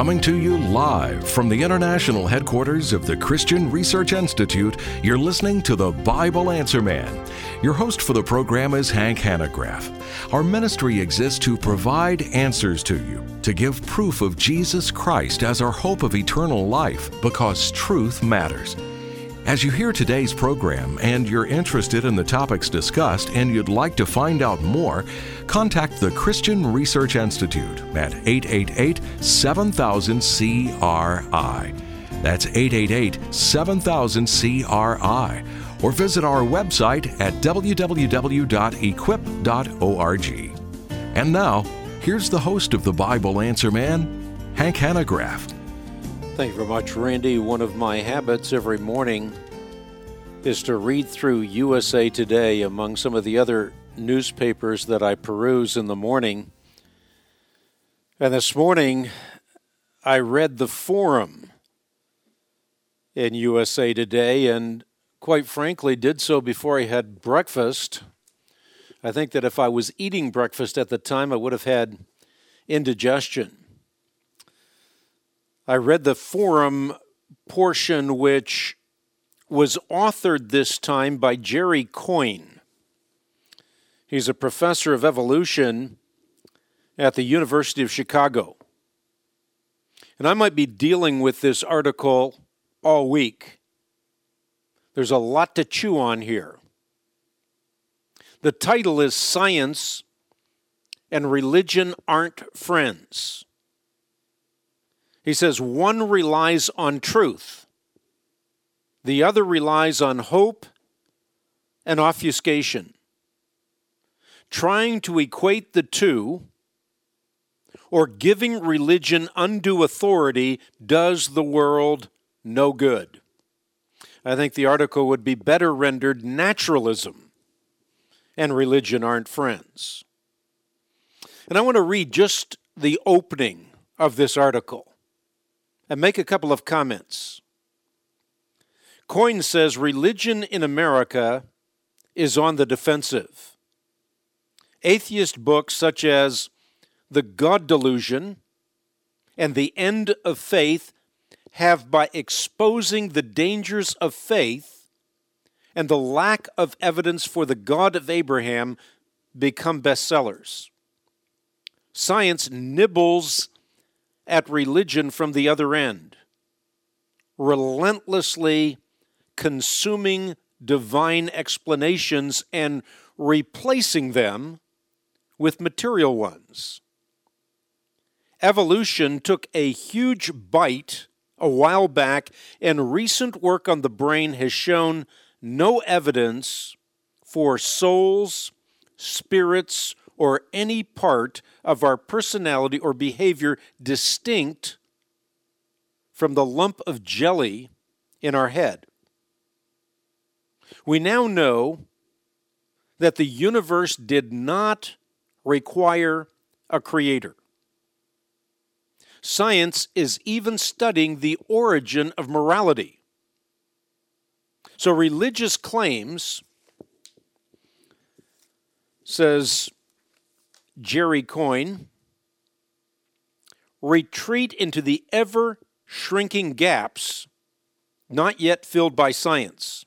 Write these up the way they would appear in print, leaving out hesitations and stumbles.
Coming to you live from the international headquarters of the Christian Research Institute, you're listening to the Bible Answer Man. Your host for the program is Hank Hanegraaff. Our ministry exists to provide answers to you, to give proof of Jesus Christ as our hope of eternal life, because truth matters. As you hear today's program and you're interested in the topics discussed and you'd like to find out more, contact the Christian Research Institute at 888-7000-CRI. That's 888-7000-CRI. Or visit our website at www.equip.org. And now, here's the host of the Bible Answer Man, Hank Hanegraaff. Thank you very much, Randy. One of my habits every morning is to read through USA Today among some of the other newspapers that I peruse in the morning. And this morning, I read the Forum in USA Today, and quite frankly, did so before I had breakfast. I think that if I was eating breakfast at the time, I would have had indigestion. I read the Forum portion, which was authored this time by Jerry Coyne. He's a professor of evolution at the University of Chicago. And I might be dealing with this article all week. There's a lot to chew on here. The title is Science and Religion Aren't Friends. He says one relies on truth, the other relies on hope and obfuscation. Trying to equate the two or giving religion undue authority does the world no good. I think the article would be better rendered naturalism and religion aren't friends. And I want to read just the opening of this article and make a couple of comments. Coyne says religion in America is on the defensive. Atheist books such as The God Delusion and The End of Faith have, by exposing the dangers of faith and the lack of evidence for the God of Abraham, become bestsellers. Science nibbles at religion from the other end, relentlessly consuming divine explanations and replacing them with material ones. Evolution took a huge bite a while back, and recent work on the brain has shown no evidence for souls, spirits, or any part of our personality or behavior distinct from the lump of jelly in our head. We now know that the universe did not require a creator. Science is even studying the origin of morality. So religious claims, says Jerry Coyne, retreat into the ever-shrinking gaps not yet filled by science.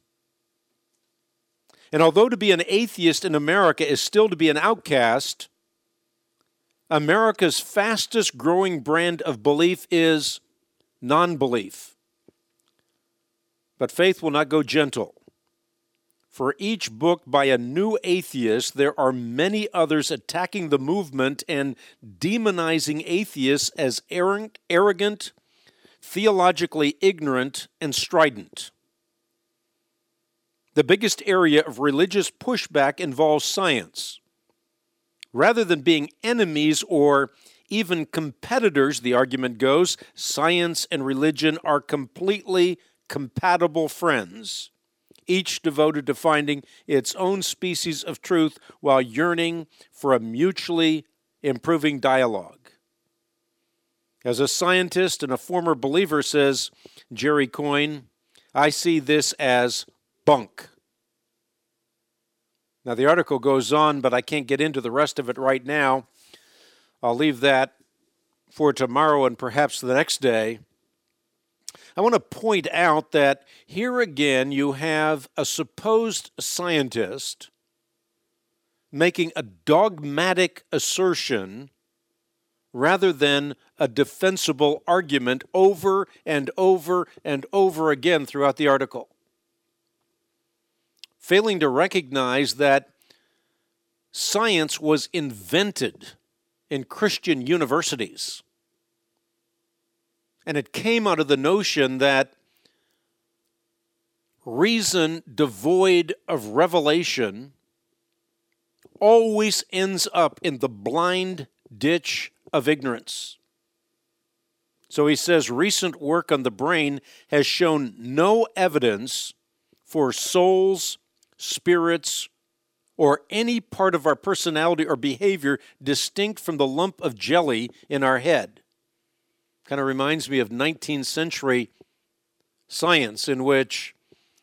And although to be an atheist in America is still to be an outcast, America's fastest growing brand of belief is non-belief. But faith will not go gentle. For each book by a new atheist, there are many others attacking the movement and demonizing atheists as arrogant, theologically ignorant, and strident. The biggest area of religious pushback involves science. Rather than being enemies or even competitors, the argument goes, science and religion are completely compatible friends, each devoted to finding its own species of truth while yearning for a mutually improving dialogue. As a scientist and a former believer, says Jerry Coyne, I see this as bunk. Now, the article goes on, but I can't get into the rest of it right now. I'll leave that for tomorrow and perhaps the next day, I want to point out that here again you have a supposed scientist making a dogmatic assertion rather than a defensible argument over and over and over again throughout the article, failing to recognize that science was invented in Christian universities. And it came out of the notion that reason devoid of revelation always ends up in the blind ditch of ignorance. So he says recent work on the brain has shown no evidence for souls, spirits, or any part of our personality or behavior distinct from the lump of jelly in our head. Kind of reminds me of 19th century science, in which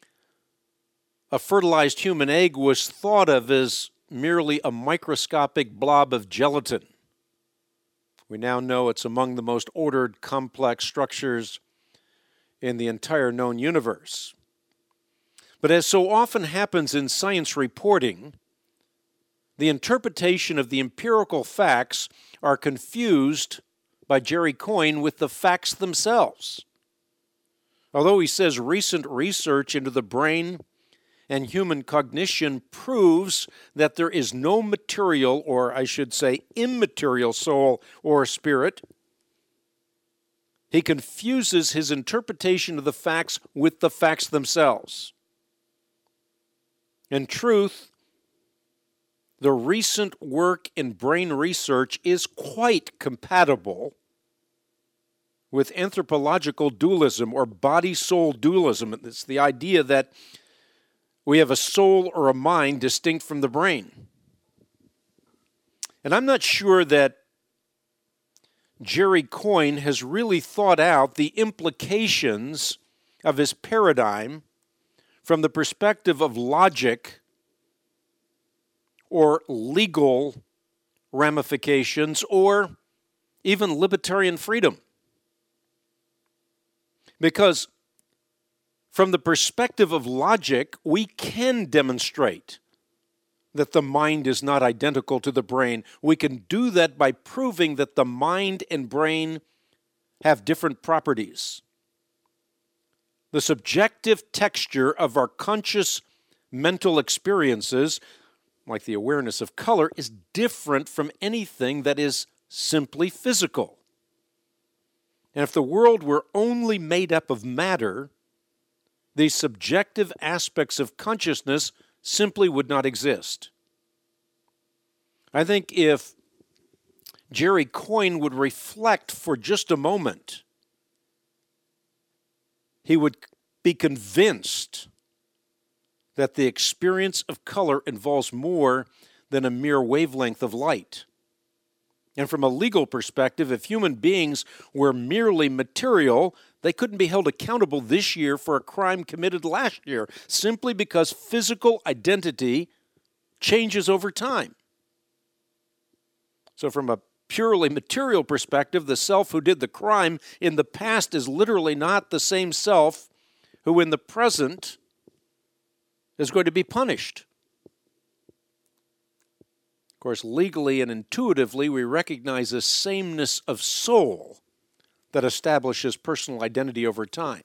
a fertilized human egg was thought of as merely a microscopic blob of gelatin. We now know it's among the most ordered, complex structures in the entire known universe. But as so often happens in science reporting, the interpretation of the empirical facts are confused by Jerry Coyne with the facts themselves. Although he says recent research into the brain and human cognition proves that there is no material, or I should say immaterial soul or spirit, he confuses his interpretation of the facts with the facts themselves. In truth, the recent work in brain research is quite compatible with anthropological dualism or body-soul dualism. It's the idea that we have a soul or a mind distinct from the brain. And I'm not sure that Jerry Coyne has really thought out the implications of his paradigm from the perspective of logic or legal ramifications or even libertarian freedom. Because from the perspective of logic, we can demonstrate that the mind is not identical to the brain. We can do that by proving that the mind and brain have different properties. The subjective texture of our conscious mental experiences, like the awareness of color, is different from anything that is simply physical. And if the world were only made up of matter, these subjective aspects of consciousness simply would not exist. I think if Jerry Coyne would reflect for just a moment, he would be convinced that the experience of color involves more than a mere wavelength of light. And from a legal perspective, if human beings were merely material, they couldn't be held accountable this year for a crime committed last year, simply because physical identity changes over time. So from a purely material perspective, the self who did the crime in the past is literally not the same self who in the present is going to be punished. Of course, legally and intuitively, we recognize a sameness of soul that establishes personal identity over time.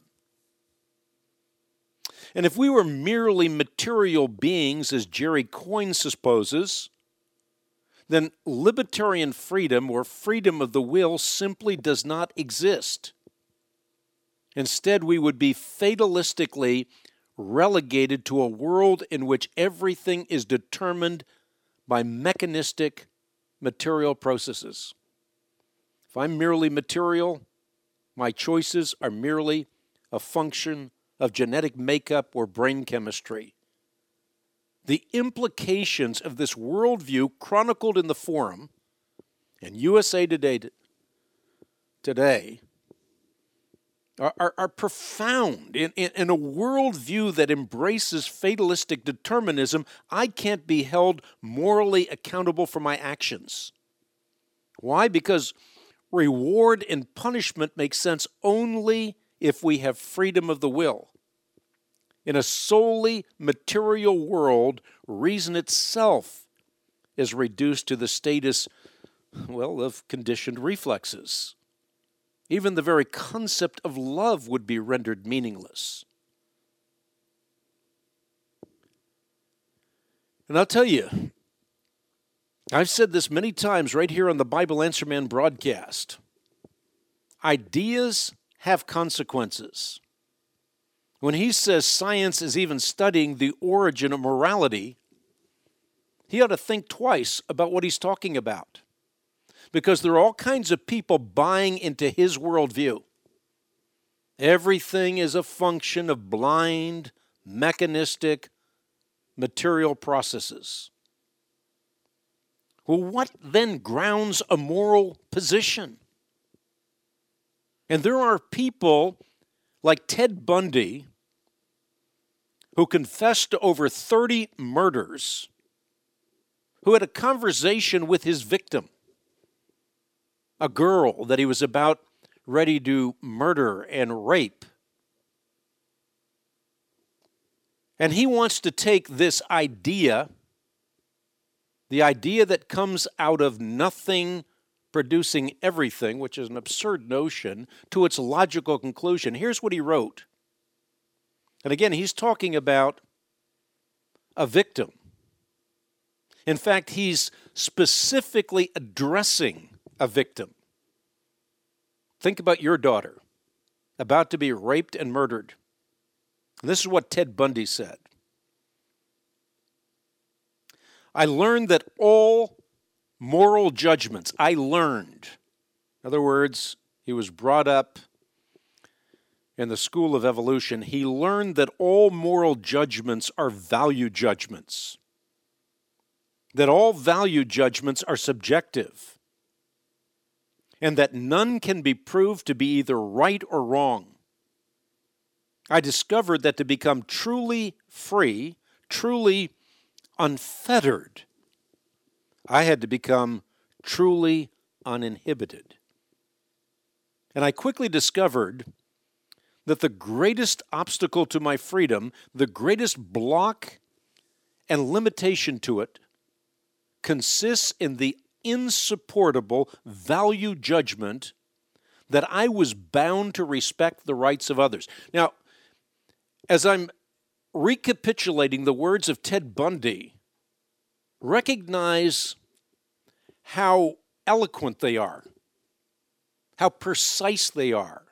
And if we were merely material beings, as Jerry Coyne supposes, then libertarian freedom or freedom of the will simply does not exist. Instead, we would be fatalistically relegated to a world in which everything is determined by mechanistic material processes. If I'm merely material, my choices are merely a function of genetic makeup or brain chemistry. The implications of this worldview chronicled in the Forum and USA Today are profound. In a worldview that embraces fatalistic determinism, I can't be held morally accountable for my actions. Why? Because reward and punishment make sense only if we have freedom of the will. In a solely material world, reason itself is reduced to the status, of conditioned reflexes. Even the very concept of love would be rendered meaningless. And I'll tell you, I've said this many times right here on the Bible Answer Man broadcast. Ideas have consequences. When he says science is even studying the origin of morality, he ought to think twice about what he's talking about. Because there are all kinds of people buying into his worldview. Everything is a function of blind, mechanistic, material processes. Well, what then grounds a moral position? And there are people like Ted Bundy who confessed to over 30 murders, who had a conversation with his victim, a girl that he was about ready to murder and rape. And he wants to take this idea, the idea that comes out of nothing producing everything, which is an absurd notion, to its logical conclusion. Here's what he wrote. And again, he's talking about a victim. In fact, he's specifically addressing a victim. Think about your daughter, about to be raped and murdered. And this is what Ted Bundy said. I learned that all moral judgments, in other words, he was brought up in the school of evolution. He learned that all moral judgments are value judgments, that all value judgments are subjective, and that none can be proved to be either right or wrong. I discovered that to become truly free, truly unfettered, I had to become truly uninhibited. And I quickly discovered that the greatest obstacle to my freedom, the greatest block and limitation to it, consists in the insupportable value judgment that I was bound to respect the rights of others. Now, as I'm recapitulating the words of Ted Bundy, recognize how eloquent they are, how precise they are,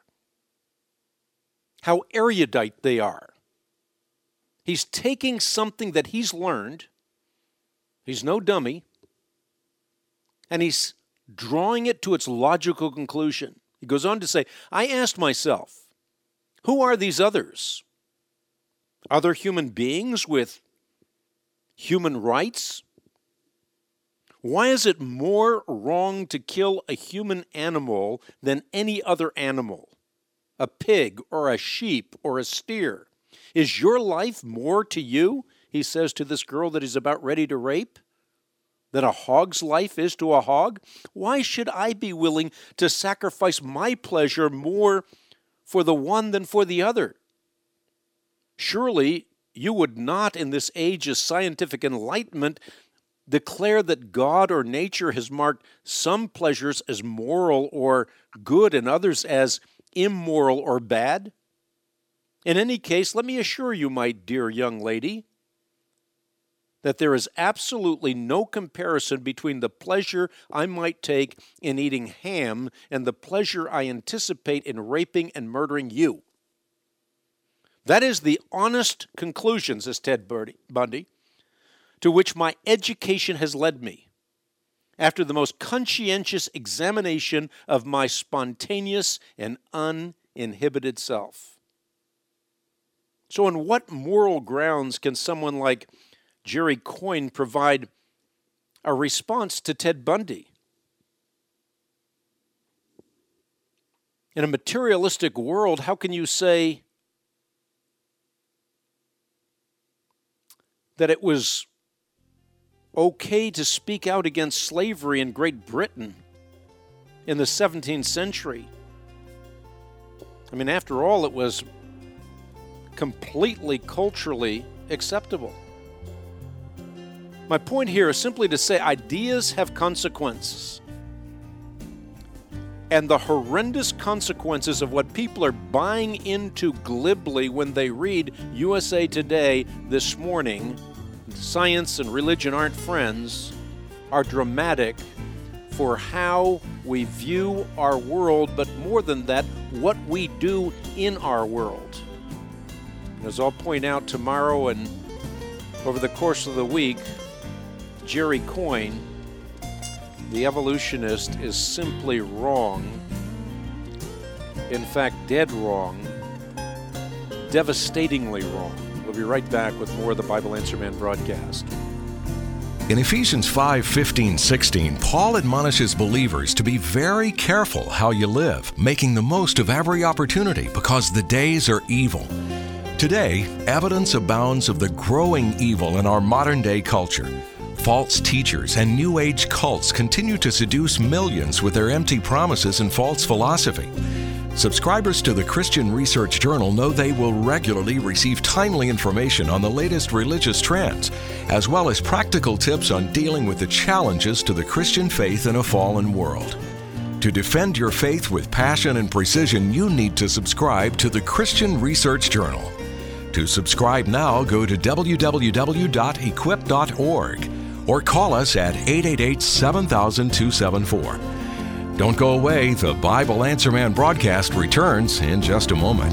how erudite they are. He's taking something that he's learned, he's no dummy, and he's drawing it to its logical conclusion. He goes on to say, I asked myself, who are these others? Are there human beings with human rights? Why is it more wrong to kill a human animal than any other animal? A pig or a sheep or a steer? Is your life more to you, he says to this girl that he's about ready to rape, than a hog's life is to a hog? Why should I be willing to sacrifice my pleasure more for the one than for the other? Surely you would not, in this age of scientific enlightenment, declare that God or nature has marked some pleasures as moral or good and others as immoral or bad? In any case, let me assure you, my dear young lady, that there is absolutely no comparison between the pleasure I might take in eating ham and the pleasure I anticipate in raping and murdering you. That is the honest conclusion, says Ted Bundy, to which my education has led me, after the most conscientious examination of my spontaneous and uninhibited self. So on what moral grounds can someone like Jerry Coyne provide a response to Ted Bundy? In a materialistic world, how can you say that it was okay to speak out against slavery in Great Britain in the 17th century. I mean, after all, it was completely culturally acceptable. My point here is simply to say ideas have consequences. And the horrendous consequences of what people are buying into glibly when they read USA Today this morning, science and religion aren't friends, are dramatic for how we view our world, but more than that, what we do in our world. And as I'll point out tomorrow and over the course of the week, Jerry Coyne, the evolutionist, is simply wrong. In fact, dead wrong. Devastatingly wrong. We'll be right back with more of the Bible Answer Man broadcast. In Ephesians 5:15-16, Paul admonishes believers to be very careful how you live, making the most of every opportunity because the days are evil. Today, evidence abounds of the growing evil in our modern-day culture. False teachers and New Age cults continue to seduce millions with their empty promises and false philosophy. Subscribers to the Christian Research Journal know they will regularly receive timely information on the latest religious trends, as well as practical tips on dealing with the challenges to the Christian faith in a fallen world. To defend your faith with passion and precision, you need to subscribe to the Christian Research Journal. To subscribe now, go to www.equip.org or call us at 888-7000-274. Don't go away. The Bible Answer Man broadcast returns in just a moment.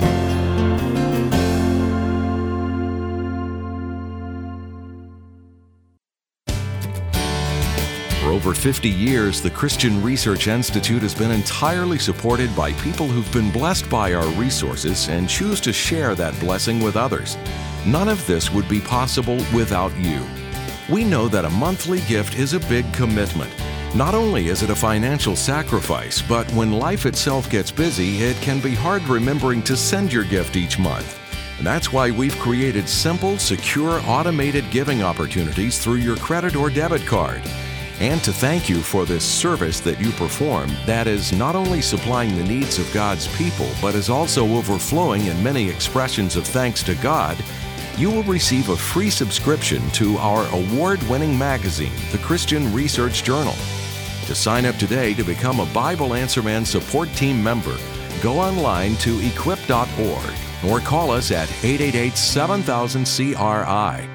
For over 50 years, the Christian Research Institute has been entirely supported by people who've been blessed by our resources and choose to share that blessing with others. None of this would be possible without you. We know that a monthly gift is a big commitment. Not only is it a financial sacrifice, but when life itself gets busy, it can be hard remembering to send your gift each month. And that's why we've created simple, secure, automated giving opportunities through your credit or debit card. And to thank you for this service that you perform, that is not only supplying the needs of God's people, but is also overflowing in many expressions of thanks to God, you will receive a free subscription to our award-winning magazine, the Christian Research Journal. To sign up today to become a Bible Answer Man support team member, go online to equip.org or call us at 888-7000-CRI.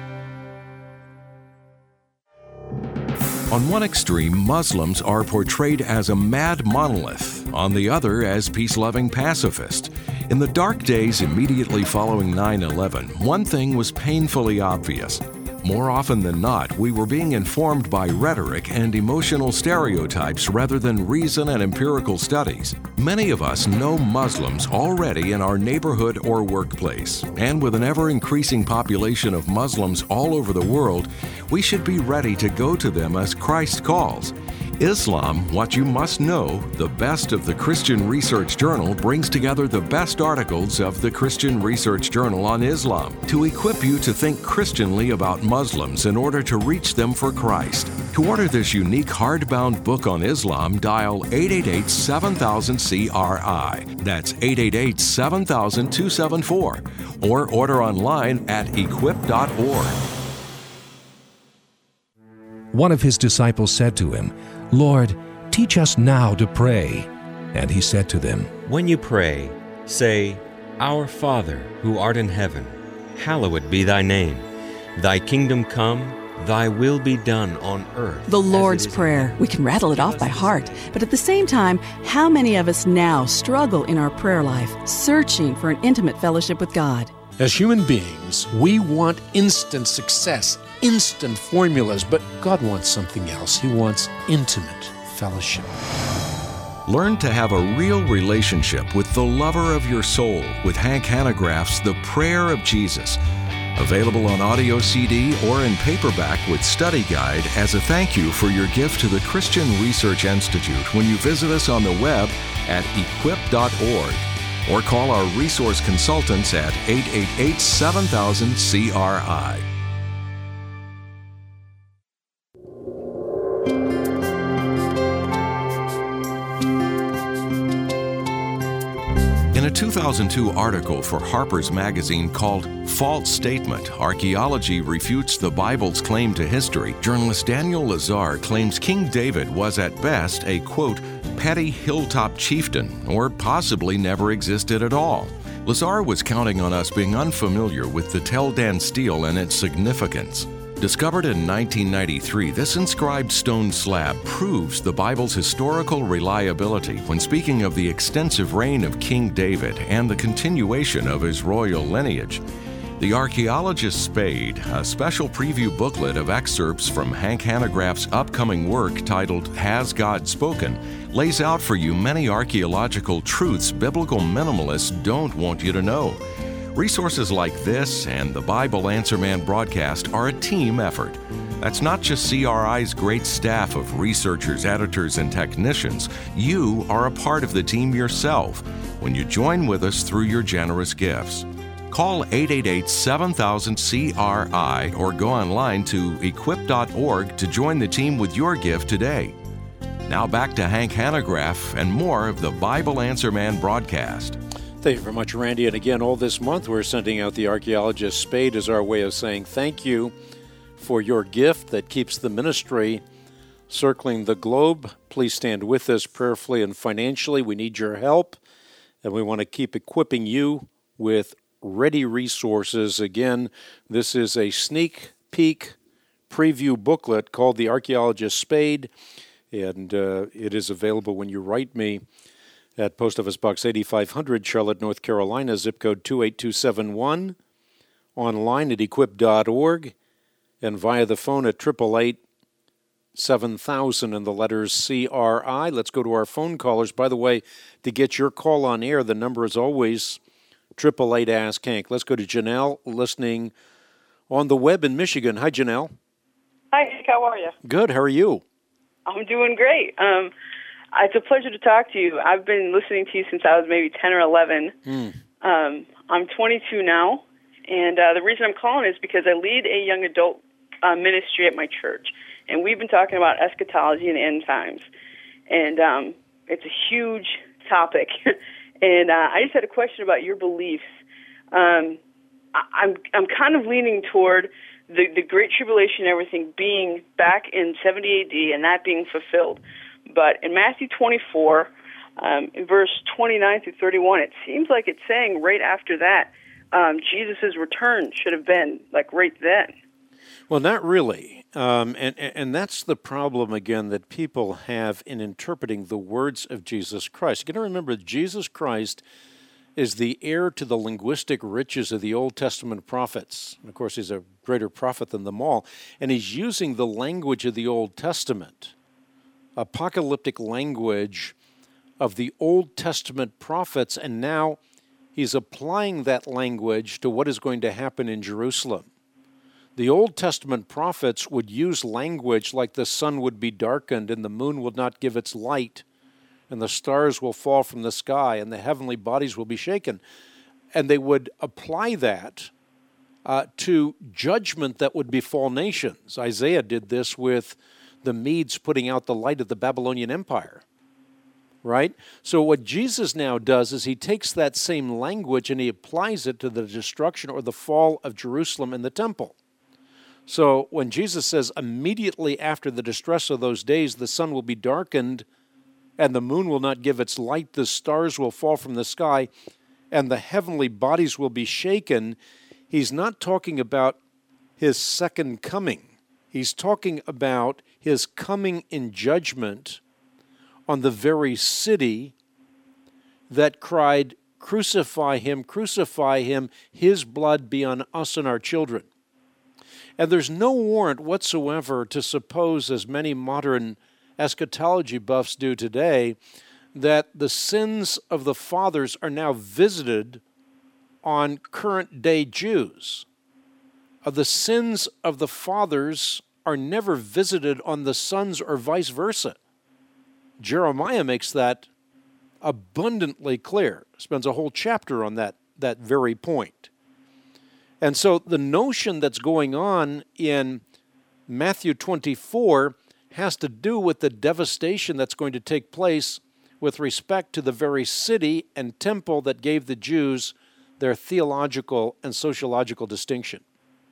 On one extreme, Muslims are portrayed as a mad monolith, on the other as peace-loving pacifists. In the dark days immediately following 9/11, one thing was painfully obvious. More often than not, we were being informed by rhetoric and emotional stereotypes rather than reason and empirical studies. Many of us know Muslims already in our neighborhood or workplace, and with an ever-increasing population of Muslims all over the world, we should be ready to go to them as Christ calls. Islam, What You Must Know, the best of the Christian Research Journal, brings together the best articles of the Christian Research Journal on Islam to equip you to think Christianly about Muslims in order to reach them for Christ. To order this unique hardbound book on Islam, dial 888-7000-CRI. That's 888-7000-274. Or order online at equip.org. One of his disciples said to him, "Lord, teach us now to pray." And he said to them, "When you pray, say, Our Father, who art in heaven, hallowed be thy name. Thy kingdom come, thy will be done on earth." The Lord's Prayer. We can rattle it off by heart. But at the same time, how many of us now struggle in our prayer life, searching for an intimate fellowship with God? As human beings, we want instant success, instant formulas, but God wants something else. He wants intimate fellowship. Learn to have a real relationship with the lover of your soul with Hank Hanegraaff's The Prayer of Jesus. Available on audio CD or in paperback with study guide as a thank you for your gift to the Christian Research Institute when you visit us on the web at equip.org or call our resource consultants at 888-7000-CRI. 2002 article for Harper's Magazine called False Statement, Archaeology Refutes the Bible's Claim to History, journalist Daniel Lazar claims King David was at best a, quote, petty hilltop chieftain, or possibly never existed at all. Lazar was counting on us being unfamiliar with the Tel Dan stele and its significance. Discovered in 1993, this inscribed stone slab proves the Bible's historical reliability when speaking of the extensive reign of King David and the continuation of his royal lineage. The Archaeologist Spade, a special preview booklet of excerpts from Hank Hanegraaff's upcoming work titled Has God Spoken, lays out for you many archaeological truths biblical minimalists don't want you to know. Resources like this and the Bible Answer Man broadcast are a team effort. That's not just CRI's great staff of researchers, editors, and technicians. You are a part of the team yourself when you join with us through your generous gifts. Call 888-7000-CRI or go online to equip.org to join the team with your gift today. Now back to Hank Hanegraaff and more of the Bible Answer Man broadcast. Thank you very much, Randy. And again, all this month we're sending out the Archaeologist Spade as our way of saying thank you for your gift that keeps the ministry circling the globe. Please stand with us prayerfully and financially. We need your help, and we want to keep equipping you with ready resources. Again, this is a sneak peek preview booklet called The Archaeologist Spade, and it is available when you write me at Post Office Box 8500, Charlotte, North Carolina, zip code 28271, online at equip.org, and via the phone at 888-7000 and the letters CRI. Let's go to our phone callers. By the way, to get your call on air, the number is always 888-ASK-HANK. Let's go to Janelle, listening on the web in Michigan. Hi, Janelle. Hi, Hank. How are you? Good. How are you? I'm doing great. It's a pleasure to talk to you. I've been listening to you since I was maybe 10 or 11. I'm 22 now, and the reason I'm calling is because I lead a young adult ministry at my church, and we've been talking about eschatology and end times, and it's a huge topic. And I just had a question about your beliefs. I'm kind of leaning toward the Great Tribulation and everything being back in 70 A.D. and that being fulfilled. But in Matthew 24, in verse 29 through 31, it seems like it's saying right after that, Jesus' return should have been like right then. Well, not really. And that's the problem, again, that people have in interpreting the words of Jesus Christ. You got to remember, Jesus Christ is the heir to the linguistic riches of the Old Testament prophets. And of course, he's a greater prophet than them all. And he's using the language of the Old Testament, apocalyptic language of the Old Testament prophets, and now he's applying that language to what is going to happen in Jerusalem. The Old Testament prophets would use language like the sun would be darkened and the moon will not give its light, and the stars will fall from the sky and the heavenly bodies will be shaken. And they would apply that to judgment that would befall nations. Isaiah did this with the Medes putting out the light of the Babylonian Empire, right? So what Jesus now does is he takes that same language and he applies it to the destruction or the fall of Jerusalem and the temple. So when Jesus says immediately after the distress of those days, the sun will be darkened and the moon will not give its light, the stars will fall from the sky, and the heavenly bodies will be shaken, he's not talking about his second coming. He's talking about his coming in judgment on the very city that cried, crucify him, his blood be on us and our children. And there's no warrant whatsoever to suppose, as many modern eschatology buffs do today, that the sins of the fathers are now visited on current-day Jews. The sins of the fathers are never visited on the sons or vice versa. Jeremiah makes that abundantly clear, spends a whole chapter on that very point. And so the notion that's going on in Matthew 24 has to do with the devastation that's going to take place with respect to the very city and temple that gave the Jews their theological and sociological distinction.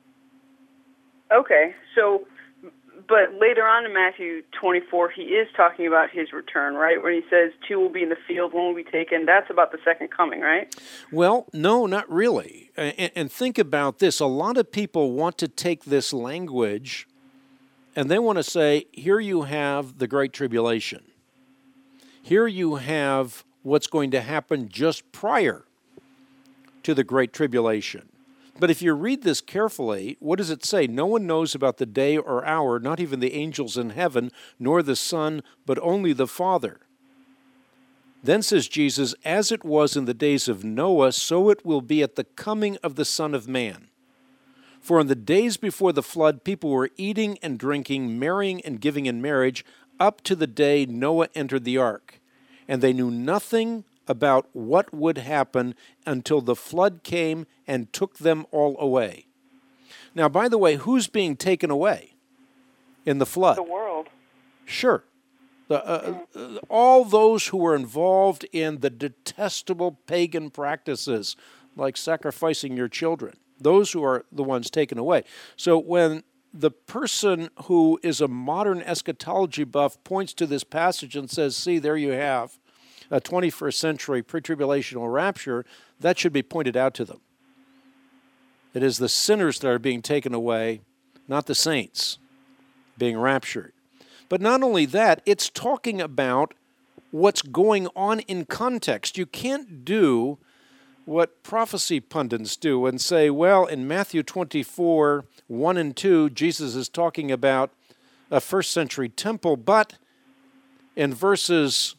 Okay, so, but later on in Matthew 24, he is talking about his return, right? When he says, 2 will be in the field, 1 will be taken. That's about the second coming, right? Well, no, not really. And think about this. A lot of people want to take this language and they want to say, here you have the Great Tribulation. Here you have what's going to happen just prior to the Great Tribulation. But if you read this carefully, what does it say? No one knows about the day or hour, not even the angels in heaven, nor the Son, but only the Father. Then says Jesus, as it was in the days of Noah, so it will be at the coming of the Son of Man. For in the days before the flood, people were eating and drinking, marrying and giving in marriage, up to the day Noah entered the ark. And they knew nothing about what would happen until the flood came and took them all away. Now, by the way, who's being taken away in the flood? The world. Sure. All those who were involved in the detestable pagan practices, like sacrificing your children, those who are the ones taken away. So when the person who is a modern eschatology buff points to this passage and says, see, there you have a 21st century pre-tribulational rapture, that should be pointed out to them. It is the sinners that are being taken away, not the saints being raptured. But not only that, it's talking about what's going on in context. You can't do what prophecy pundits do and say, well, in Matthew 24, 1 and 2, Jesus is talking about a first century temple, but in verses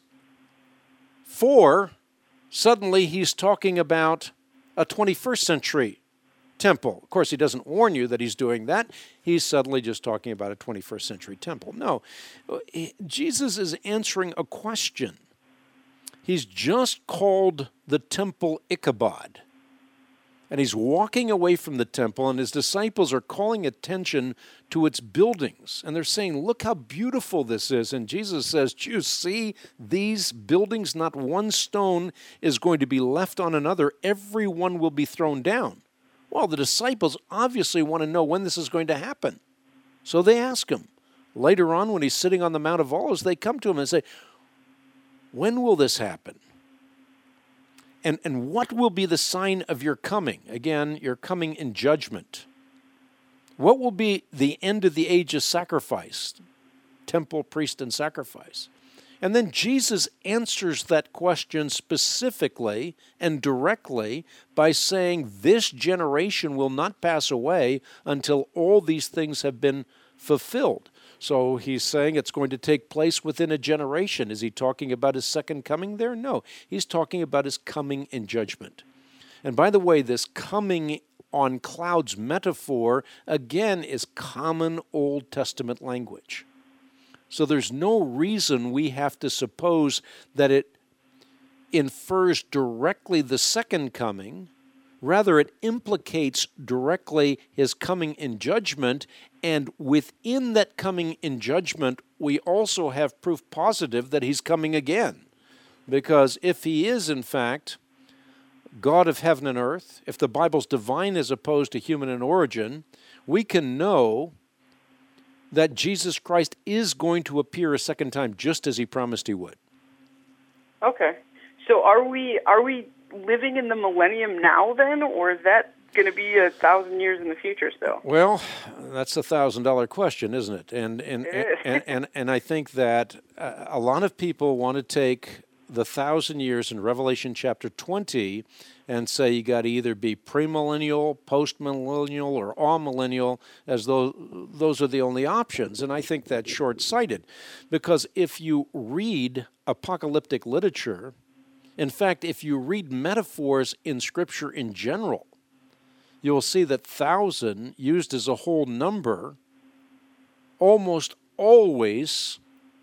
4, suddenly he's talking about a 21st century temple. Of course, he doesn't warn you that he's doing that. He's suddenly just talking about a 21st century temple. No, Jesus is answering a question. He's just called the temple Ichabod. And he's walking away from the temple, and his disciples are calling attention to its buildings. And they're saying, look how beautiful this is. And Jesus says, do you see these buildings? Not one stone is going to be left on another. Every one will be thrown down. Well, the disciples obviously want to know when this is going to happen. So they ask him. Later on, when he's sitting on the Mount of Olives, they come to him and say, when will this happen? And what will be the sign of your coming? Again, your coming in judgment. What will be the end of the age of sacrifice? Temple, priest, and sacrifice. And then Jesus answers that question specifically and directly by saying this generation will not pass away until all these things have been fulfilled. So he's saying it's going to take place within a generation. Is he talking about his second coming there? No, he's talking about his coming in judgment. And by the way, this coming on clouds metaphor, again, is common Old Testament language. So there's no reason we have to suppose that it infers directly the second coming. Rather, it implicates directly his coming in judgment, and within that coming in judgment, we also have proof positive that he's coming again. Because if he is, in fact, God of heaven and earth, if the Bible's divine as opposed to human in origin, we can know that Jesus Christ is going to appear a second time, just as he promised he would. Okay. So are we living in the millennium now then, or is that going to be 1,000 years in the future still? Well, that's a $1,000 question, isn't it? And I think that a lot of people want to take the 1,000 years in Revelation chapter 20 and say you got to either be premillennial, postmillennial, or amillennial, as though those are the only options. And I think that's short-sighted, because if you read apocalyptic literature, in fact, if you read metaphors in Scripture in general, you'll see that 1,000, used as a whole number, almost always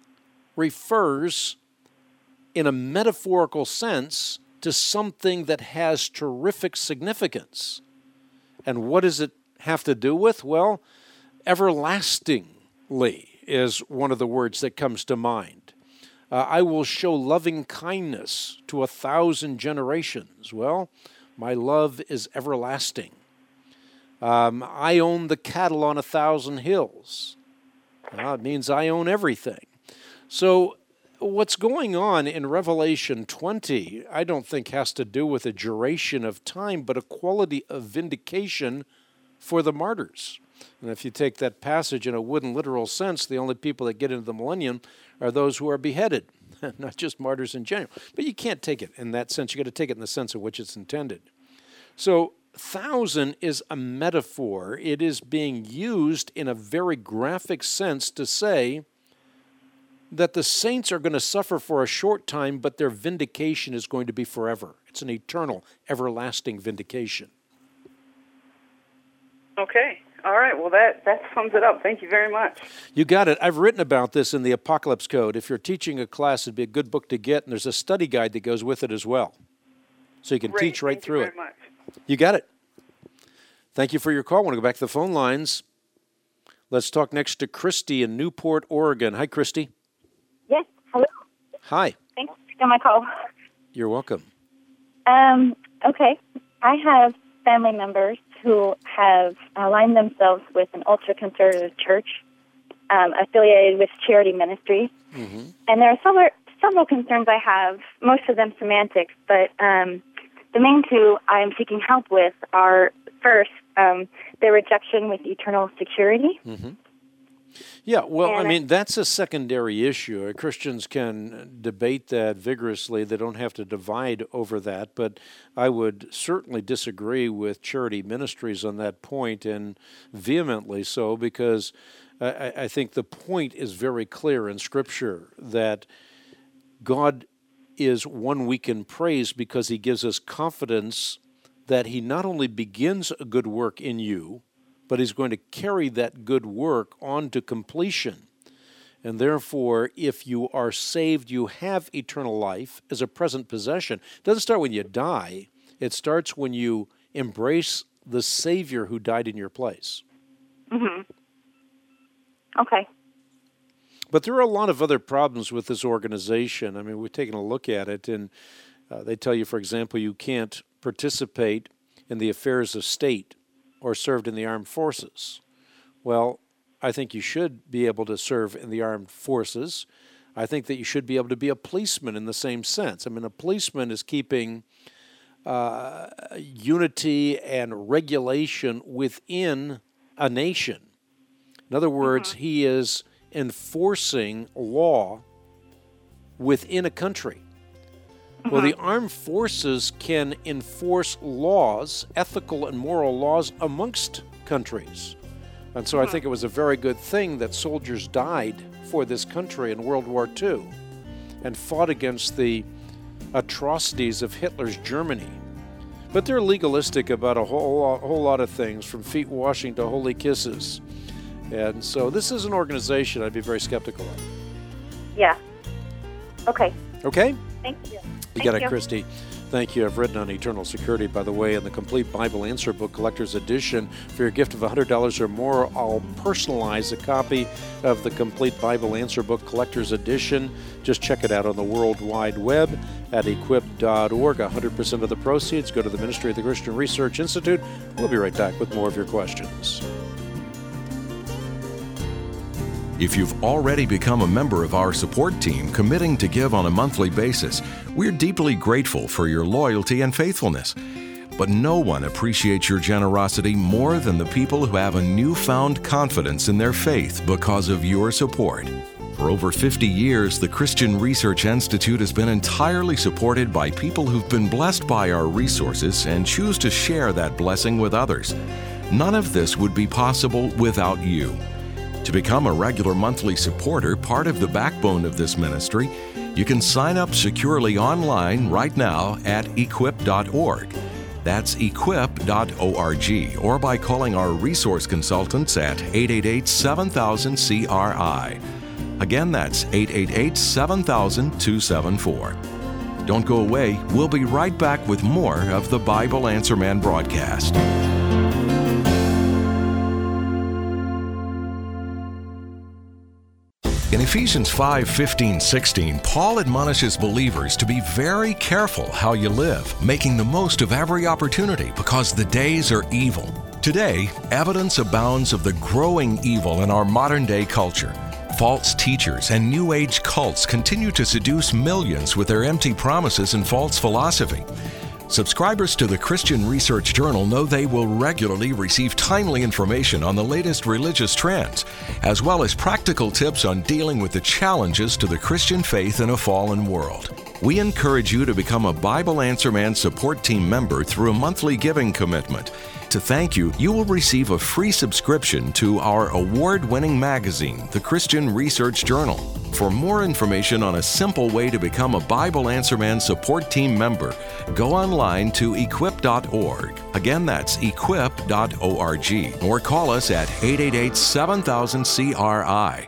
refers in a metaphorical sense to something that has terrific significance. And what does it have to do with? Well, everlastingly is one of the words that comes to mind. I will show loving kindness to 1,000 generations. Well, my love is everlasting. I own the cattle on 1,000 hills. It means I own everything. So what's going on in Revelation 20, I don't think has to do with a duration of time, but a quality of vindication for the martyrs. And if you take that passage in a wooden literal sense, the only people that get into the millennium are those who are beheaded, not just martyrs in general. But you can't take it in that sense. You got to take it in the sense in which it's intended. So 1,000 is a metaphor. It is being used in a very graphic sense to say that the saints are going to suffer for a short time, but their vindication is going to be forever. It's an eternal, everlasting vindication. Okay. All right. Well, that sums it up. Thank you very much. You got it. I've written about this in the Apocalypse Code. If you're teaching a class, it'd be a good book to get, and there's a study guide that goes with it as well. So you can teach right through it. Thank you very much. You got it. Thank you for your call. I want to go back to the phone lines. Let's talk next to Christy in Newport, Oregon. Hi, Christy. Yes. Hello. Hi. Thanks for taking my call. You're welcome. Okay. I have family members who have aligned themselves with an ultra-conservative church affiliated with charity ministries. Mm-hmm. And there are several concerns I have, most of them semantics, but the main two I'm seeking help with are, first, their rejection with eternal security. Mm-hmm. Yeah, well, I mean, that's a secondary issue. Christians can debate that vigorously. They don't have to divide over that, but I would certainly disagree with charity ministries on that point, and vehemently so, because I think the point is very clear in Scripture that God is one we can praise because He gives us confidence that He not only begins a good work in you, but He's going to carry that good work on to completion. And therefore, if you are saved, you have eternal life as a present possession. It doesn't start when you die. It starts when you embrace the Savior who died in your place. Mm-hmm. Okay. But there are a lot of other problems with this organization. I mean, we've taken a look at it, and they tell you, for example, you can't participate in the affairs of state or served in the armed forces. Well, I think you should be able to serve in the armed forces. I think that you should be able to be a policeman in the same sense. I mean, a policeman is keeping unity and regulation within a nation. In other words, he is enforcing law within a country. Well, the armed forces can enforce laws, ethical and moral laws, amongst countries. And so I think it was a very good thing that soldiers died for this country in World War II and fought against the atrocities of Hitler's Germany. But they're legalistic about a whole lot of things, from feet washing to holy kisses. And so this is an organization I'd be very skeptical of. Yeah. Okay. Okay? Thank you. You got it, Christy. Thank you. I've written on eternal security, by the way, in the Complete Bible Answer Book Collector's Edition. For your gift of $100 or more, I'll personalize a copy of the Complete Bible Answer Book Collector's Edition. Just check it out on the World Wide Web at equip.org. 100% of the proceeds go to the Ministry of the Christian Research Institute. We'll be right back with more of your questions. If you've already become a member of our support team committing to give on a monthly basis, we're deeply grateful for your loyalty and faithfulness. But no one appreciates your generosity more than the people who have a newfound confidence in their faith because of your support. For over 50 years, the Christian Research Institute has been entirely supported by people who've been blessed by our resources and choose to share that blessing with others. None of this would be possible without you. To become a regular monthly supporter, part of the backbone of this ministry, you can sign up securely online right now at equip.org. That's equip.org, or by calling our resource consultants at 888-7000-CRI. Again, that's 888-7000-274. Don't go away. We'll be right back with more of the Bible Answer Man broadcast. In Ephesians 5:15-16, Paul admonishes believers to be very careful how you live, making the most of every opportunity because the days are evil. Today, evidence abounds of the growing evil in our modern-day culture. False teachers and New Age cults continue to seduce millions with their empty promises and false philosophy. Subscribers to the Christian Research Journal know they will regularly receive timely information on the latest religious trends, as well as practical tips on dealing with the challenges to the Christian faith in a fallen world. We encourage you to become a Bible Answer Man support team member through a monthly giving commitment. To thank you, you will receive a free subscription to our award-winning magazine, the Christian Research Journal. For more information on a simple way to become a Bible Answer Man support team member, go online to equip.org. Again, that's equip.org. Or call us at 888-7000-CRI.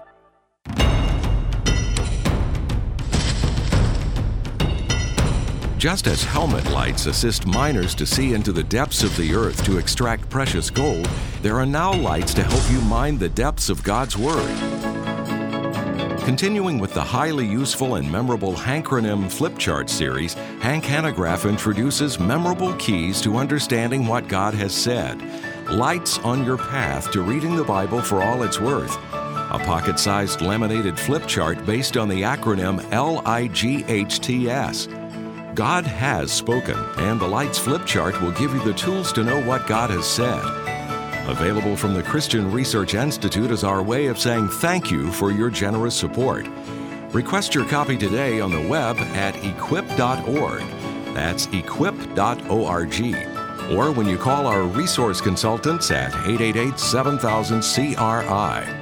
Just as helmet lights assist miners to see into the depths of the earth to extract precious gold, there are now lights to help you mine the depths of God's Word. Continuing with the highly useful and memorable Hankronym Flip Chart series, Hank Hanegraaff introduces memorable keys to understanding what God has said. Lights on your path to reading the Bible for all it's worth. A pocket-sized laminated flip chart based on the acronym LIGHTS. God has spoken, and the Lights Flip Chart will give you the tools to know what God has said. Available from the Christian Research Institute as our way of saying thank you for your generous support. Request your copy today on the web at equip.org. That's equip.org. Or when you call our resource consultants at 888-7000-CRI.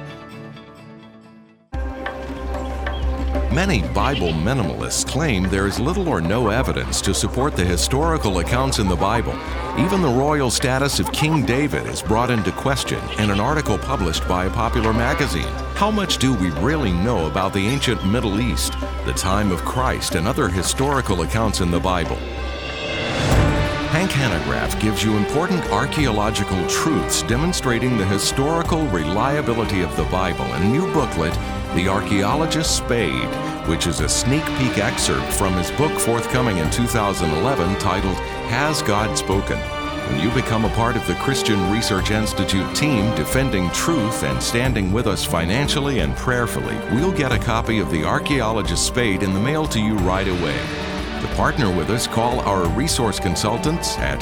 Many Bible minimalists claim there is little or no evidence to support the historical accounts in the Bible. Even the royal status of King David is brought into question in an article published by a popular magazine. How much do we really know about the ancient Middle East, the time of Christ, and other historical accounts in the Bible? Hank Hanegraaff gives you important archaeological truths demonstrating the historical reliability of the Bible in a new booklet, The Archaeologist's Spade, which is a sneak peek excerpt from his book forthcoming in 2011 titled, Has God Spoken? When you become a part of the Christian Research Institute team defending truth and standing with us financially and prayerfully, we'll get a copy of The Archaeologist's Spade in the mail to you right away. To partner with us, call our resource consultants at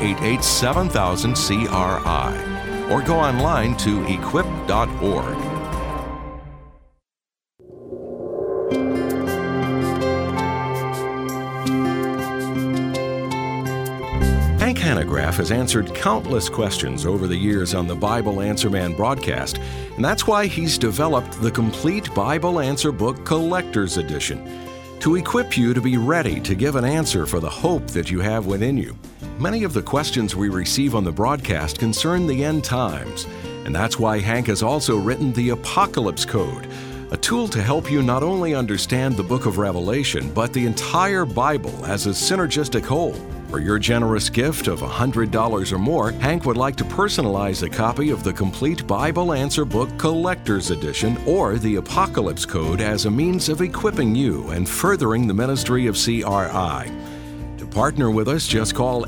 888-7000-CRI or go online to equip.org. Hank Hanegraaff has answered countless questions over the years on the Bible Answer Man broadcast, and that's why he's developed the complete Bible Answer Book Collector's Edition, to equip you to be ready to give an answer for the hope that you have within you. Many of the questions we receive on the broadcast concern the end times, and that's why Hank has also written the Apocalypse Code, a tool to help you not only understand the book of Revelation, but the entire Bible as a synergistic whole. For your generous gift of $100 or more, Hank would like to personalize a copy of the complete Bible Answer Book Collector's Edition or the Apocalypse Code as a means of equipping you and furthering the ministry of CRI. To partner with us, just call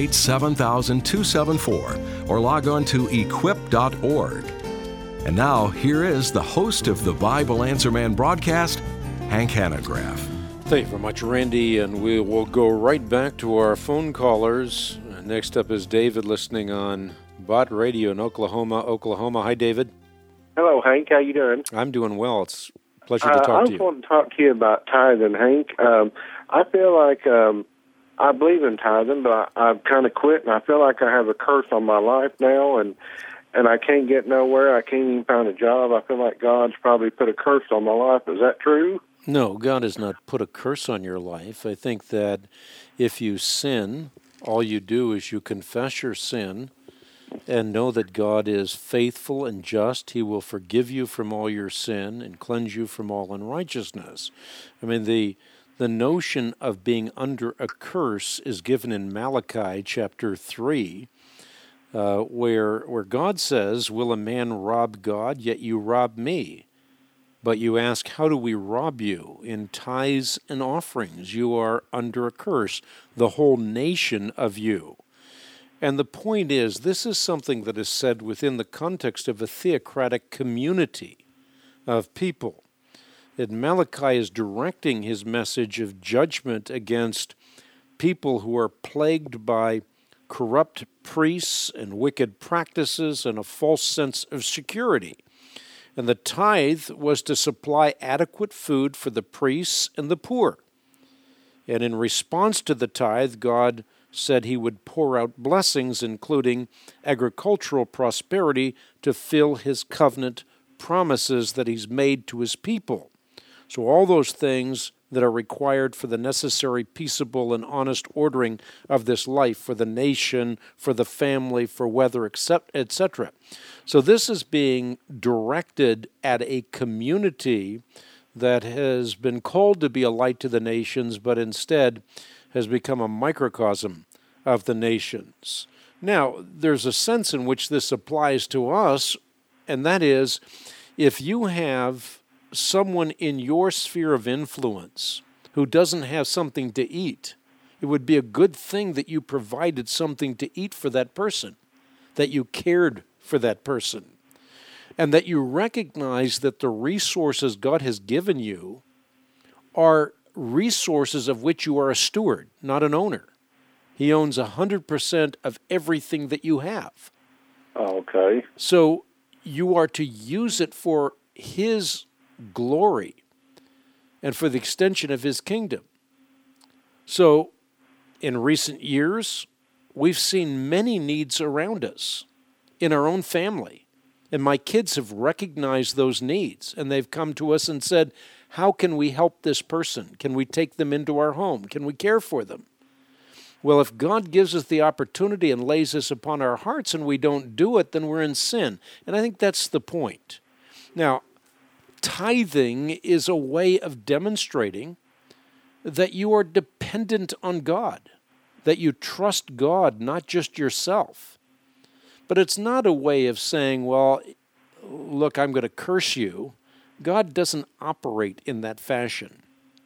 888-7000-274 or log on to equip.org. And now, here is the host of the Bible Answer Man broadcast, Hank Hanegraaff. Thank you very much, Randy, and we will go right back to our phone callers. Next up is David listening on Bott Radio in Oklahoma. Hi, David. Hello, Hank. How you doing? I'm doing well. It's a pleasure to talk to you. I want to talk to you about tithing, Hank. I feel like I believe in tithing, but I've kind of quit, and I feel like I have a curse on my life now, and I can't get nowhere. I can't even find a job. I feel like God's probably put a curse on my life. Is that true? No, God has not put a curse on your life. I think that if you sin, all you do is you confess your sin and know that God is faithful and just. He will forgive you from all your sin and cleanse you from all unrighteousness. I mean, the notion of being under a curse is given in Malachi chapter 3, where God says, "Will a man rob God? Yet you rob me." But you ask, how do we rob you? In tithes and offerings, you are under a curse, the whole nation of you. And the point is, this is something that is said within the context of a theocratic community of people. And Malachi is directing his message of judgment against people who are plagued by corrupt priests and wicked practices and a false sense of security. And the tithe was to supply adequate food for the priests and the poor. And in response to the tithe, God said he would pour out blessings, including agricultural prosperity, to fill his covenant promises that he's made to his people. So all those things that are required for the necessary peaceable and honest ordering of this life, for the nation, for the family, for weather, etc. So this is being directed at a community that has been called to be a light to the nations, but instead has become a microcosm of the nations. Now, there's a sense in which this applies to us, and that is, if you have someone in your sphere of influence who doesn't have something to eat, it would be a good thing that you provided something to eat for that person, that you cared for that person, and that you recognize that the resources God has given you are resources of which you are a steward, not an owner. He owns 100% of everything that you have. Okay. So you are to use it for his glory and for the extension of his kingdom. So in recent years, we've seen many needs around us in our own family. And my kids have recognized those needs, and they've come to us and said, how can we help this person? Can we take them into our home? Can we care for them? Well, if God gives us the opportunity and lays this upon our hearts and we don't do it, then we're in sin. And I think that's the point. Now, tithing is a way of demonstrating that you are dependent on God, that you trust God, not just yourself. But it's not a way of saying, well, look, I'm going to curse you. God doesn't operate in that fashion.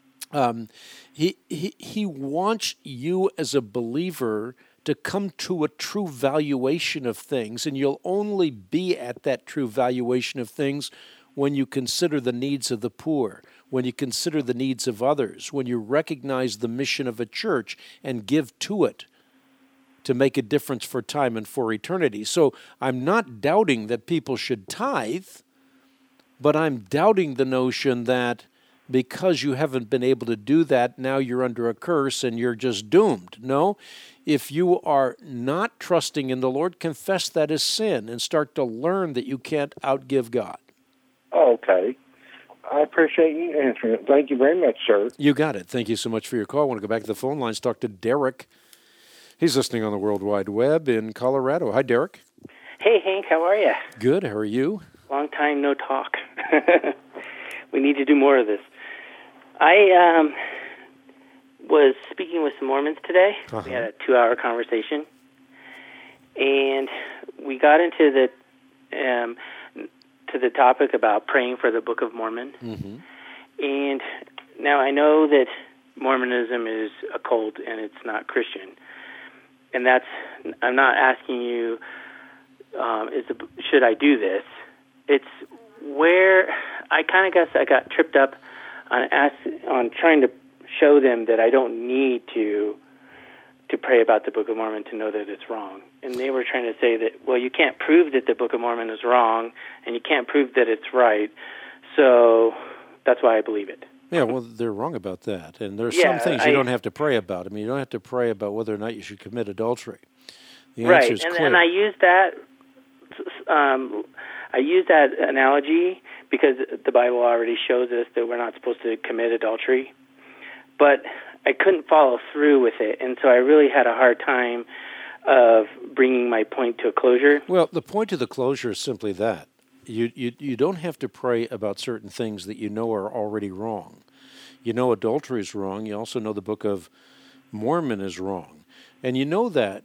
He wants you as a believer to come to a true valuation of things, and you'll only be at that true valuation of things when you consider the needs of the poor, when you consider the needs of others, when you recognize the mission of a church and give to it to make a difference for time and for eternity. So I'm not doubting that people should tithe, but I'm doubting the notion that because you haven't been able to do that, now you're under a curse and you're just doomed. No, if you are not trusting in the Lord, confess that as sin and start to learn that you can't outgive God. Okay. I appreciate you answering it. Thank you very much, sir. You got it. Thank you so much for your call. I want to go back to the phone lines, talk to Derek. He's listening on the World Wide Web in Colorado. Hi, Derek. Hey, Hank. How are you? Good. How are you? Long time no talk. We need to do more of this. I was speaking with some Mormons today. We had a 2-hour conversation, and we got into the topic about praying for the Book of Mormon. Mm-hmm. And now I know that Mormonism is a cult and it's not Christian. And I'm not asking you, should I do this? It's where I kind of guess I got tripped up on trying to show them that I don't need to pray about the Book of Mormon to know that it's wrong. And they were trying to say that, well, you can't prove that the Book of Mormon is wrong, and you can't prove that it's right, so that's why I believe it. Yeah, well, they're wrong about that. And there's some things you don't have to pray about. I mean, you don't have to pray about whether or not you should commit adultery. The answer is clear. And I use that. I use that analogy because the Bible already shows us that we're not supposed to commit adultery. But I couldn't follow through with it, and so I really had a hard time of bringing my point to a closure. Well, the point to the closure is simply that. You don't have to pray about certain things that you know are already wrong. You know adultery is wrong. You also know the Book of Mormon is wrong. And you know that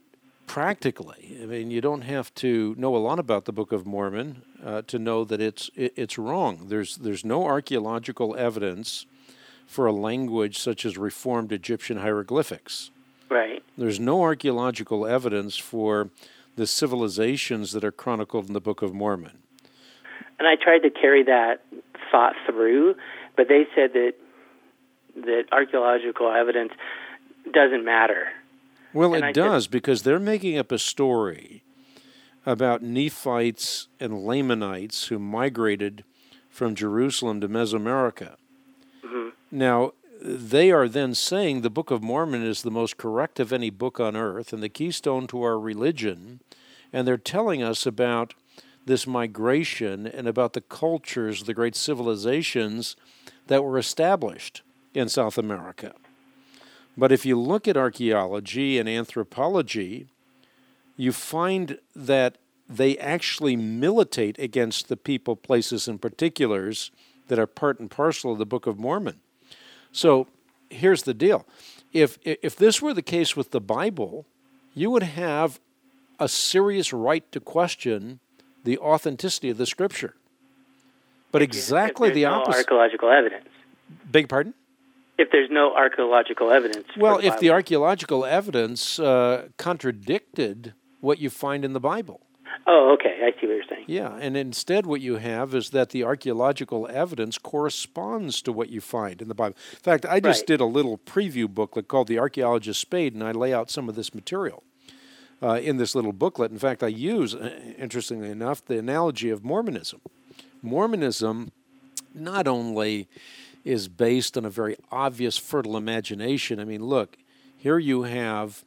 practically. I mean, you don't have to know a lot about the Book of Mormon to know that it's wrong. There's no archaeological evidence for a language such as Reformed Egyptian hieroglyphics. Right. There's no archaeological evidence for the civilizations that are chronicled in the Book of Mormon. And I tried to carry that thought through, but they said that archaeological evidence doesn't matter. Well, it does, because they're making up a story about Nephites and Lamanites who migrated from Jerusalem to Mesoamerica. Mm-hmm. Now, they are then saying the Book of Mormon is the most correct of any book on earth and the keystone to our religion, and they're telling us about this migration and about the cultures, the great civilizations that were established in South America. But if you look at archaeology and anthropology, you find that they actually militate against the people, places, and particulars that are part and parcel of the Book of Mormon. So here's the deal. If this were the case with the Bible, you would have a serious right to question the authenticity of the Scripture. But exactly the opposite. No archaeological evidence. Beg pardon? If there's no archaeological evidence. Well, if the archaeological evidence contradicted what you find in the Bible. Oh, okay. I see what you're saying. Yeah, and instead what you have is that the archaeological evidence corresponds to what you find in the Bible. In fact, I just did a little preview booklet called The Archaeologist's Spade, and I lay out some of this material in this little booklet. In fact, I use, interestingly enough, the analogy of Mormonism. Mormonism not only is based on a very obvious, fertile imagination. I mean, look, here you have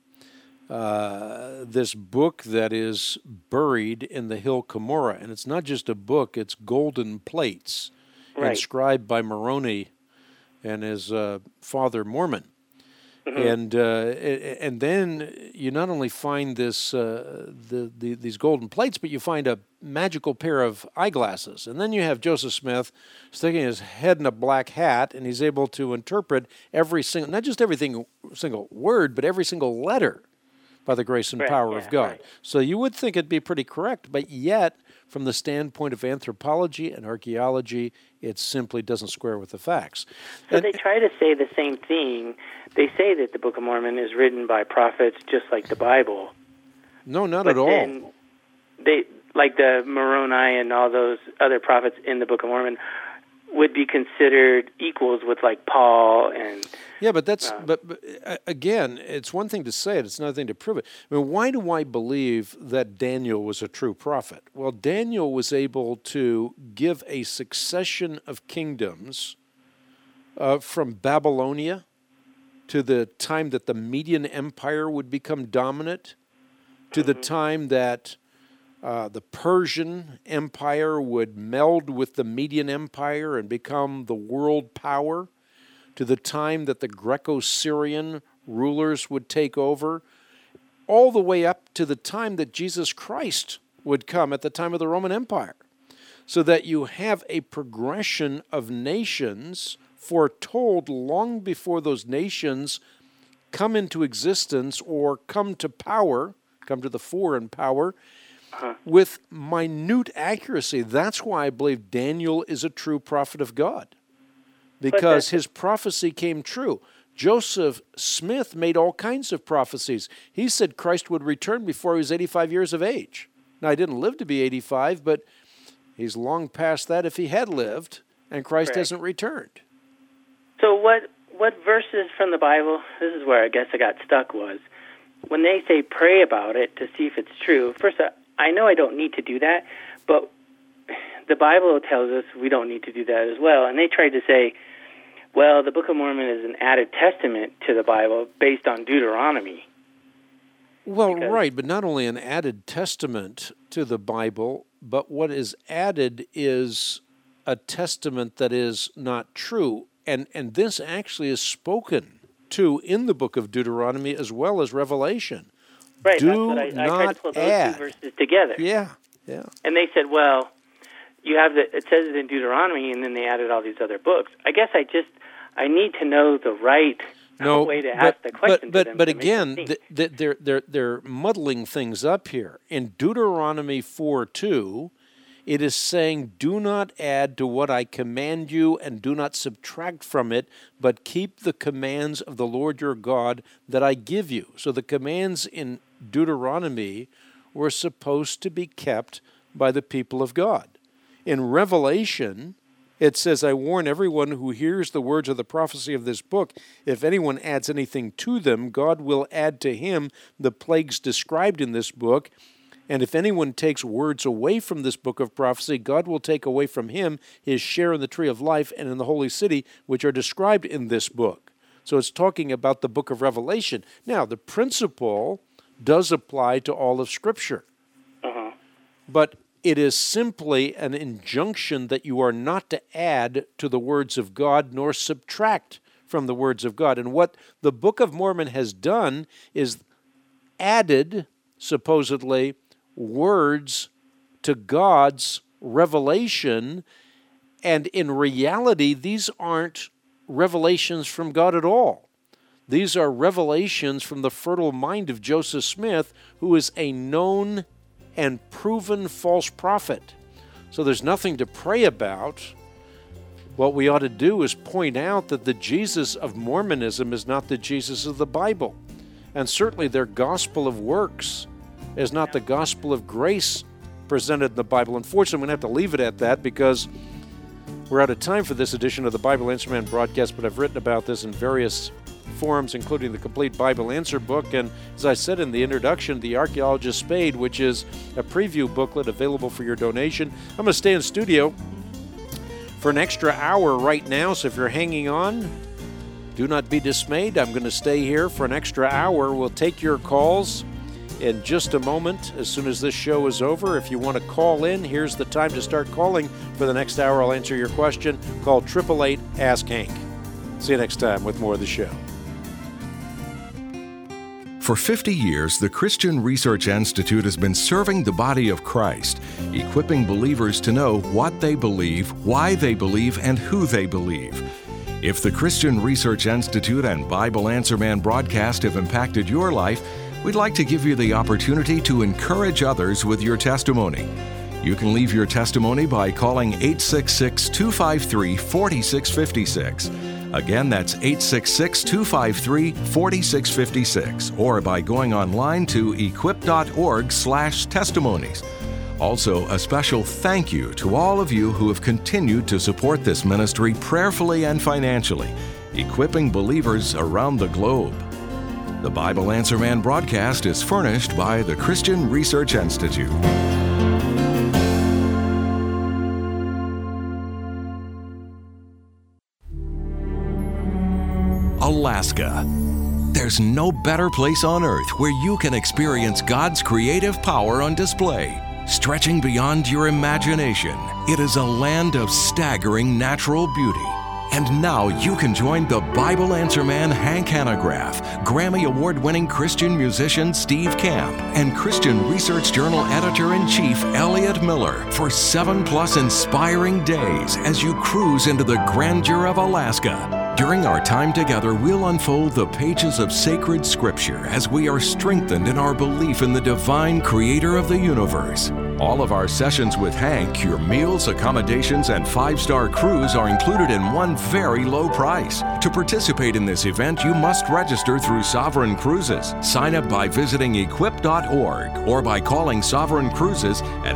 this book that is buried in the hill Cumorah, and it's not just a book, it's golden plates inscribed by Moroni and his father Mormon. Mm-hmm. And then you not only find this these golden plates, but you find a magical pair of eyeglasses. And then you have Joseph Smith sticking his head in a black hat, and he's able to interpret every single, not just every single word, but every single letter by the grace and power of God. Right. So you would think it'd be pretty correct, but yet, from the standpoint of anthropology and archaeology, it simply doesn't square with the facts. So they try to say the same thing. They say that the Book of Mormon is written by prophets just like the Bible. No, not at all. They, like the Moroni and all those other prophets in the Book of Mormon, would be considered equals with like Paul and... Yeah, but that's but again, it's one thing to say it; it's another thing to prove it. I mean, why do I believe that Daniel was a true prophet? Well, Daniel was able to give a succession of kingdoms from Babylonia to the time that the Median Empire would become dominant, to the time that the Persian Empire would meld with the Median Empire and become the world power, to the time that the Greco-Syrian rulers would take over, all the way up to the time that Jesus Christ would come at the time of the Roman Empire. So that you have a progression of nations foretold long before those nations come into existence or come to power, come to the fore in power, with minute accuracy. That's why I believe Daniel is a true prophet of God. Because his prophecy came true. Joseph Smith made all kinds of prophecies. He said Christ would return before he was 85 years of age. Now, he didn't live to be 85, but he's long past that if he had lived, and Christ hasn't returned. So what verses from the Bible, this is where I guess I got stuck, was when they say pray about it to see if it's true. First, I know I don't need to do that, but the Bible tells us we don't need to do that as well. And they tried to say, well, the Book of Mormon is an added testament to the Bible based on Deuteronomy. Well, right, but not only an added testament to the Bible, but what is added is a testament that is not true. And this actually is spoken to in the book of Deuteronomy as well as Revelation. Right, do that's what I tried to pull those add. two verses together. Yeah. And they said, well, you have it says it in Deuteronomy, and then they added all these other books. I guess I need to know the right No, way to ask the question to them. But again, they're muddling things up here. In Deuteronomy 4:2, it is saying, "Do not add to what I command you, and do not subtract from it, but keep the commands of the Lord your God that I give you." So the commands in Deuteronomy were supposed to be kept by the people of God. In Revelation, it says, "I warn everyone who hears the words of the prophecy of this book, if anyone adds anything to them, God will add to him the plagues described in this book. And if anyone takes words away from this book of prophecy, God will take away from him his share in the tree of life and in the holy city, which are described in this book." So it's talking about the book of Revelation. Now, the principle does apply to all of Scripture. But it is simply an injunction that you are not to add to the words of God nor subtract from the words of God. And what the Book of Mormon has done is added, supposedly, words to God's revelation, and in reality, these aren't revelations from God at all. These are revelations from the fertile mind of Joseph Smith, who is a known and proven false prophet. So there's nothing to pray about. What we ought to do is point out that the Jesus of Mormonism is not the Jesus of the Bible. And certainly their gospel of works is not the gospel of grace presented in the Bible. Unfortunately, I'm going to have to leave it at that because we're out of time for this edition of the Bible Answer Man broadcast, but I've written about this in various forums, including the Complete Bible Answer book, and as I said in the introduction, The Archaeologist Spade, which is a preview booklet available for your donation. I'm going to stay in studio for an extra hour right now, so if you're hanging on, do not be dismayed. I'm going to stay here for an extra hour. We'll take your calls in just a moment as soon as this show is over. If you want to call in, here's the time to start calling for the next hour. I'll answer your question. Call 888-ASK-HANK. See you next time with more of the show. For 50 years, the Christian Research Institute has been serving the body of Christ, equipping believers to know what they believe, why they believe, and who they believe. If the Christian Research Institute and Bible Answer Man broadcast have impacted your life, we'd like to give you the opportunity to encourage others with your testimony. You can leave your testimony by calling 866-253-4656. Again, that's 866-253-4656, or by going online to equip.org/testimonies. Also, a special thank you to all of you who have continued to support this ministry prayerfully and financially, equipping believers around the globe. The Bible Answer Man broadcast is furnished by the Christian Research Institute. Alaska. There's no better place on earth where you can experience God's creative power on display, stretching beyond your imagination. It is a land of staggering natural beauty. And now you can join the Bible Answer Man Hank Hanegraaff, Grammy Award-winning Christian musician Steve Camp, and Christian Research Journal Editor-in-Chief Elliot Miller for 7+ inspiring days as you cruise into the grandeur of Alaska. During our time together, we'll unfold the pages of sacred scripture as we are strengthened in our belief in the divine creator of the universe. All of our sessions with Hank, your meals, accommodations, and 5-star cruise are included in one very low price. To participate in this event, you must register through Sovereign Cruises. Sign up by visiting equip.org or by calling Sovereign Cruises at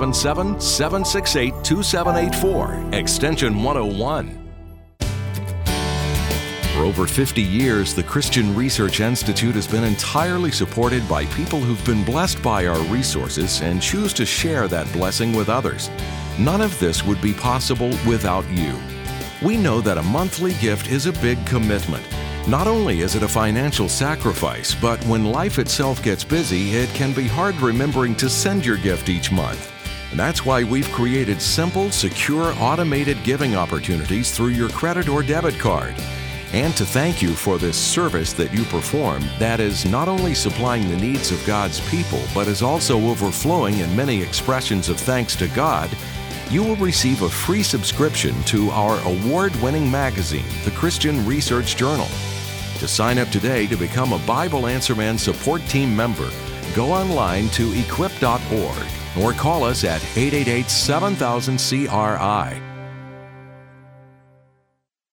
877-768-2784, extension 101. For over 50 years, the Christian Research Institute has been entirely supported by people who've been blessed by our resources and choose to share that blessing with others. None of this would be possible without you. We know that a monthly gift is a big commitment. Not only is it a financial sacrifice, but when life itself gets busy, it can be hard remembering to send your gift each month. And that's why we've created simple, secure, automated giving opportunities through your credit or debit card. And to thank you for this service that you perform that is not only supplying the needs of God's people, but is also overflowing in many expressions of thanks to God, you will receive a free subscription to our award-winning magazine, the Christian Research Journal. To sign up today to become a Bible Answer Man support team member, go online to equip.org or call us at 888-7000-CRI.